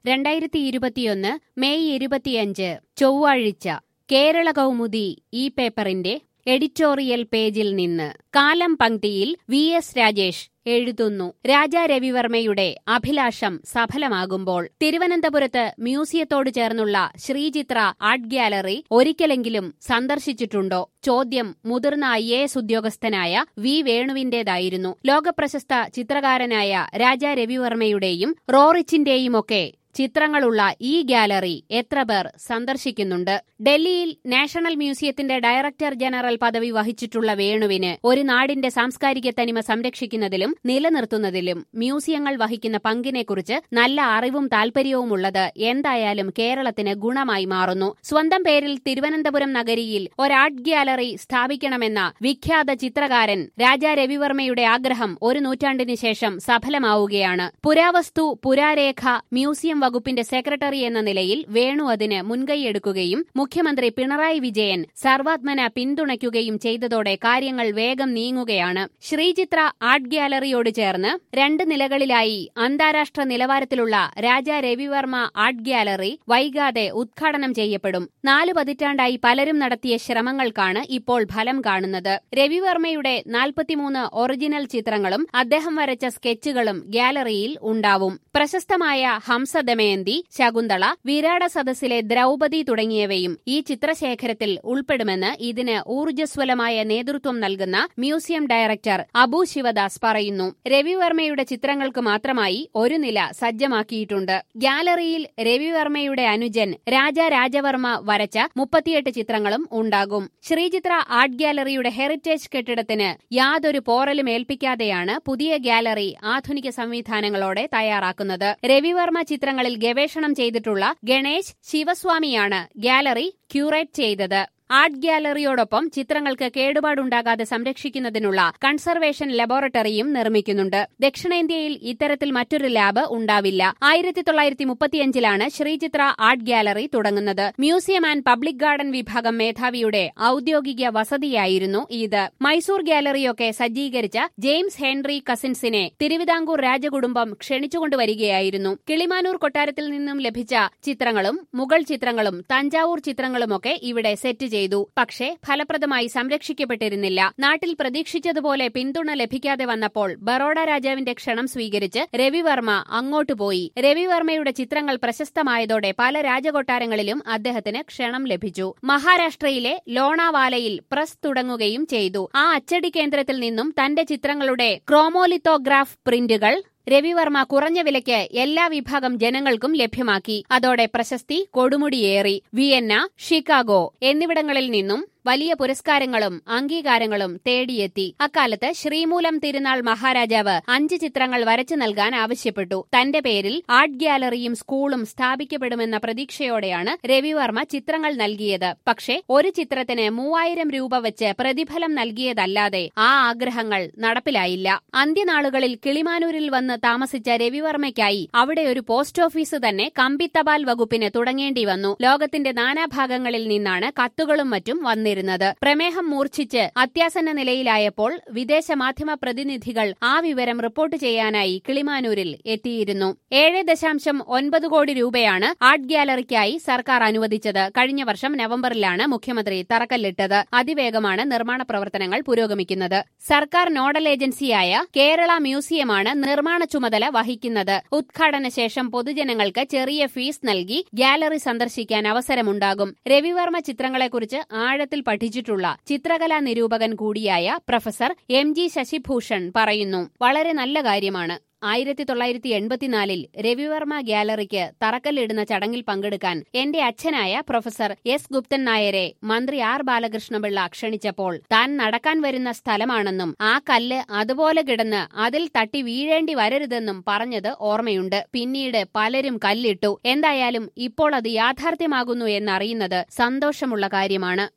2021 May 25 ചൊവ്വാഴ്ച കേരള കൗമുദി ഈ പേപ്പറിന്റെ എഡിറ്റോറിയൽ പേജിൽ നിന്ന് കാലം പങ്ക്തിയിൽ വി.എസ്. രാജേഷ് എഴുതുന്നു. രാജാ രവിവർമ്മയുടെ അഭിലാഷം സഫലമാകുമ്പോൾ തിരുവനന്തപുരത്ത് മ്യൂസിയത്തോട് ചേർന്നുള്ള ശ്രീചിത്ര ആർട്ട് ഗ്യാലറി ഒരിക്കലെങ്കിലും സന്ദർശിച്ചിട്ടുണ്ടോ? ചോദ്യം മുതിർന്ന IAS ഉദ്യോഗസ്ഥനായ വി. വേണുവിന്റേതായിരുന്നു. ലോകപ്രശസ്ത ചിത്രകാരനായ രാജാ രവിവർമ്മയുടെയും റോറിച്ചിന്റെയുമൊക്കെ ചിത്രങ്ങളുള്ള ഈ ഗ്യാലറി എത്ര പേർ സന്ദർശിക്കുന്നുണ്ട്? ഡൽഹിയിൽ നാഷണൽ മ്യൂസിയത്തിന്റെ ഡയറക്ടർ ജനറൽ പദവി വഹിച്ചിട്ടുള്ള വേണുവിന് ഒരു നാടിന്റെ സാംസ്കാരിക തനിമ സംരക്ഷിക്കുന്നതിലും നിലനിർത്തുന്നതിലും മ്യൂസിയങ്ങൾ വഹിക്കുന്ന പങ്കിനെക്കുറിച്ച് നല്ല അറിവും താൽപര്യവുമുള്ളത് എന്തായാലും കേരളത്തിന് ഗുണമായി മാറുന്നു. സ്വന്തം പേരിൽ തിരുവനന്തപുരം നഗരിയിൽ ഒരു ആർട്ട് ഗ്യാലറി സ്ഥാപിക്കണമെന്ന വിഖ്യാത ചിത്രകാരൻ രാജാ രവിവർമ്മയുടെ ആഗ്രഹം ഒരു നൂറ്റാണ്ടിന് ശേഷം സഫലമാവുകയാണ്. പുരാവസ്തു പുരാരേഖ മ്യൂസിയം വകുപ്പിന്റെ സെക്രട്ടറി എന്ന നിലയിൽ വേണു അതിന് മുൻകൈയെടുക്കുകയും മുഖ്യമന്ത്രി പിണറായി വിജയൻ സർവാത്മന പിന്തുണയ്ക്കുകയും ചെയ്തതോടെ കാര്യങ്ങൾ വേഗം നീങ്ങുകയാണ്. ശ്രീചിത്ര ആർട്ട് ഗ്യാലറിയോട് ചേർന്ന് 2 നിലകളിലായി അന്താരാഷ്ട്ര നിലവാരത്തിലുള്ള രാജാ രവിവർമ്മ ആർട്ട് ഗ്യാലറി വൈകാതെ ഉദ്ഘാടനം ചെയ്യപ്പെടും. 4 പതിറ്റാണ്ടായി പലരും നടത്തിയ ശ്രമങ്ങൾക്കാണ് ഇപ്പോൾ ഫലം കാണുന്നത്. രവിവർമ്മയുടെ 43 ഒറിജിനൽ ചിത്രങ്ങളും അദ്ദേഹം വരച്ച സ്കെച്ചുകളും ഗ്യാലറിയിൽ ഉണ്ടാവും. പ്രശസ്തമായ ഹംസദമയന്തി, ശകുന്തള, വിരാട സദസ്സിലെ ദ്രൗപദി തുടങ്ങിയവയും ഈ ചിത്രശേഖരത്തിൽ ഉൾപ്പെടുമെന്ന് ഇതിന് ഊർജ്ജസ്വലമായ നേതൃത്വം നൽകുന്ന മ്യൂസിയം ഡയറക്ടർ അബു ശിവദാസ് പറയുന്നു. രവിവർമ്മയുടെ ചിത്രങ്ങൾക്ക് മാത്രമായി ഒരു നില സജ്ജമാക്കിയിട്ടുണ്ട്. ഗ്യാലറിയിൽ രവിവർമ്മയുടെ അനുജൻ രാജാ രാജവർമ്മ വരച്ച 38 ചിത്രങ്ങളും ഉണ്ടാകും. ശ്രീചിത്ര ആർട്ട് ഗ്യാലറിയുടെ ഹെറിറ്റേജ് കെട്ടിടത്തിന് യാതൊരു പോറലും ഏൽപ്പിക്കാതെയാണ് പുതിയ ഗ്യാലറി ആധുനിക സംവിധാനങ്ങളോടെ തയ്യാറാക്കുന്നത്. രവിവർമ്മ ചിത്രങ്ങളിൽ ഗവേഷണം ചെയ്തിട്ടുള്ള ഗണേശ് ശിവസ്വാമിയാണ് ഗ്യാലറി ക്യൂറേറ്റ് ചെയ്തത്. ആർട്ട് ഗ്യാലറിയോടൊപ്പം ചിത്രങ്ങൾക്ക് കേടുപാടുണ്ടാകാതെ സംരക്ഷിക്കുന്നതിനുള്ള കൺസർവേഷൻ ലബോറട്ടറിയും നിർമ്മിക്കുന്നുണ്ട്. ദക്ഷിണേന്ത്യയിൽ ഇത്തരത്തിൽ മറ്റൊരു ലാബ് ഉണ്ടാവില്ല. 1935 ശ്രീചിത്ര ആർട്ട് ഗ്യാലറി തുടങ്ങുന്നത്. മ്യൂസിയം ആൻഡ് പബ്ലിക് ഗാർഡൻ വിഭാഗം മേധാവിയുടെ ഔദ്യോഗിക വസതിയായിരുന്നു ഇത്. മൈസൂർ ഗ്യാലറിയൊക്കെ സജ്ജീകരിച്ച ജെയിംസ് ഹെൻറി കസിൻസിനെ തിരുവിതാംകൂർ രാജകുടുംബം ക്ഷണിച്ചുകൊണ്ടുവരികയായിരുന്നു. കിളിമാനൂർ കൊട്ടാരത്തിൽ നിന്നും ലഭിച്ച ചിത്രങ്ങളും മുഗൾ ചിത്രങ്ങളും തഞ്ചാവൂർ ചിത്രങ്ങളുമൊക്കെ ഇവിടെ സെറ്റ് ചെയ്തു. പക്ഷേ ഫലപ്രദമായി സംരക്ഷിക്കപ്പെട്ടിരുന്നില്ല. നാട്ടിൽ പ്രതീക്ഷിച്ചതുപോലെ പിന്തുണ ലഭിക്കാതെ വന്നപ്പോൾ ബറോഡ രാജാവിന്റെ ക്ഷണം സ്വീകരിച്ച് രവിവർമ്മ അങ്ങോട്ട് പോയി. രവിവർമ്മയുടെ ചിത്രങ്ങൾ പ്രശസ്തമായതോടെ പല രാജകൊട്ടാരങ്ങളിലും അദ്ദേഹത്തിന് ക്ഷണം ലഭിച്ചു. മഹാരാഷ്ട്രയിലെ ലോണാവാലയിൽ പ്രസ് തുടങ്ങുകയും ചെയ്തു. ആ അച്ചടി കേന്ദ്രത്തിൽ നിന്നും തന്റെ ചിത്രങ്ങളുടെ ക്രോമോലിത്തോഗ്രാഫ് പ്രിന്റുകൾ രവിവർമ്മ കുറഞ്ഞ വിലയ്ക്ക് എല്ലാ വിഭാഗം ജനങ്ങൾക്കും ലഭ്യമാക്കി. അതോടെ പ്രശസ്തി കൊടുമുടിയേറി. വിയന്ന, ഷിക്കാഗോ എന്നിവിടങ്ങളിൽ നിന്നും വലിയ പുരസ്കാരങ്ങളും അംഗീകാരങ്ങളും തേടിയെത്തി. അക്കാലത്ത് ശ്രീമൂലം തിരുനാൾ മഹാരാജാവ് 5 ചിത്രങ്ങൾ വരച്ചു നൽകാൻ ആവശ്യപ്പെട്ടു. തന്റെ പേരിൽ ആർട്ട് ഗ്യാലറിയും സ്കൂളും സ്ഥാപിക്കപ്പെടുമെന്ന പ്രതീക്ഷയോടെയാണ് രവിവർമ്മ ചിത്രങ്ങൾ നൽകിയത്. പക്ഷേ ഒരു ചിത്രത്തിന് 3000 രൂപ വെച്ച് പ്രതിഫലം നൽകിയതല്ലാതെ ആ ആഗ്രഹങ്ങൾ നടപ്പിലായില്ല. അന്ത്യനാളുകളിൽ കിളിമാനൂരിൽ വന്ന് താമസിച്ച രവിവർമ്മയ്ക്കായി അവിടെ ഒരു പോസ്റ്റ് ഓഫീസ് തന്നെ കമ്പിത്തപാൽ വകുപ്പിന് തുടങ്ങേണ്ടി വന്നു. ലോകത്തിന്റെ നാനാഭാഗങ്ങളിൽ നിന്നാണ് കത്തുകളും മറ്റും വന്നിരുന്നത്. പ്രമേഹം മൂർച്ഛിച്ച് അത്യാസന്ന നിലയിലായപ്പോൾ വിദേശ മാധ്യമ പ്രതിനിധികൾ ആ വിവരം റിപ്പോർട്ട് ചെയ്യാനായി കിളിമാനൂരിൽ എത്തിയിരുന്നു. 7.9 കോടി രൂപയാണ് ആർട്ട് ഗ്യാലറിക്കായി സർക്കാർ അനുവദിച്ചത്. കഴിഞ്ഞ വർഷം നവംബറിലാണ് മുഖ്യമന്ത്രി തറക്കല്ലിട്ടത്. അതിവേഗമാണ് നിർമ്മാണ പ്രവർത്തനങ്ങൾ പുരോഗമിക്കുന്നത്. സർക്കാർ നോഡൽ ഏജൻസിയായ കേരള മ്യൂസിയമാണ് നിർമ്മാണ ചുമതല വഹിക്കുന്നത്. ഉദ്ഘാടന ശേഷം പൊതുജനങ്ങൾക്ക് ചെറിയ ഫീസ് നൽകി ഗ്യാലറി സന്ദർശിക്കാൻ അവസരമുണ്ടാകും. രവിവർമ്മ ചിത്രങ്ങളെക്കുറിച്ച് ആഴത്തിൽ പഠിച്ചിട്ടുള്ള ചിത്രകലാ നിരൂപകൻ കൂടിയായ പ്രൊഫസർ MG ശശിഭൂഷൺ പറയുന്നു. വളരെ നല്ല കാര്യമാണ്. 1984 രവിവർമ്മ ഗ്യാലറിക്ക് തറക്കല്ലിടുന്ന ചടങ്ങിൽ പങ്കെടുക്കാൻ എന്റെ അച്ഛനായ പ്രൊഫസർ S. ഗുപ്തൻ നായരെ മന്ത്രി R. ബാലകൃഷ്ണപിള്ള ക്ഷണിച്ചപ്പോൾ താൻ നടക്കാൻ വരുന്ന സ്ഥലമാണെന്നും ആ കല്ല് അതുപോലെ കിടന്ന് അതിൽ തട്ടി വീഴേണ്ടി വരരുതെന്നും പറഞ്ഞത് ഓർമ്മയുണ്ട്. പിന്നീട് പലരും കല്ലിട്ടു. എന്തായാലും ഇപ്പോൾ അത് യാഥാർത്ഥ്യമാകുന്നു എന്നറിയുന്നത് സന്തോഷമുള്ള കാര്യമാണ്.